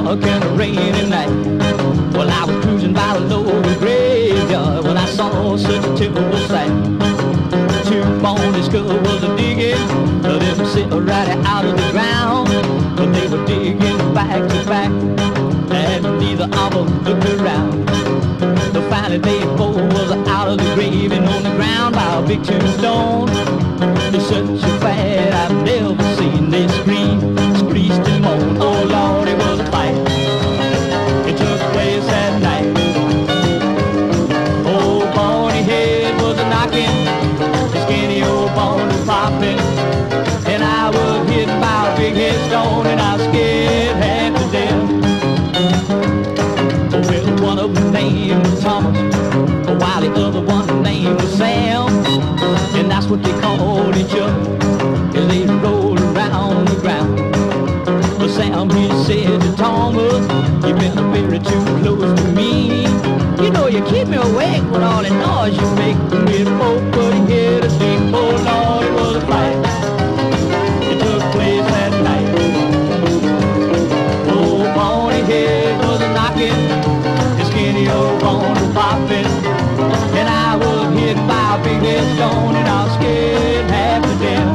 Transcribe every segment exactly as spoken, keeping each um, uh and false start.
dark and rainy night. Well, I was cruising by the lower graveyard when I saw such a terrible sight. Two bony skulls was a digging, but them sit right out of the ground. But they were digging back to back, and neither of them looked around. But finally they both was out of the grave and on the ground by a big tombstone. It's such a fight I've never seen. They scream, screeched and moaned. Oh Lord, it was a fight. It took place at night. Old bony head was a knocking, the skinny old bone was popping, and I was hit by a big headstone, and I was scared half to death. Well, one of them named was Thomas, while the other one named was Sam, and that's what they called each other as they rolled around the ground. But Sam, he said to Thomas, you've been very too close to me. You know you keep me awake with all the noise you make. We're both putting here to sleep. Oh Lord, it was a fight. It took place that night. Old bony head was a knocking, his skinny old bone was popping, and I was hit by a big headstone, and I was scared half to death.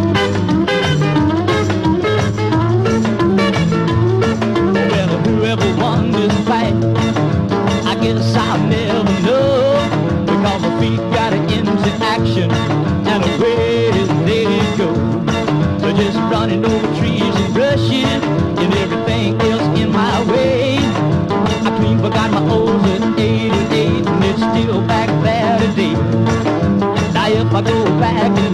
Well, whoever won this fight, I guess I'll never know, because my feet got into action and away they did go. So just running over trees and bushes and everything else in my way. I clean forgot my O's at eighty-eight, and it's still back there today. Now if I go back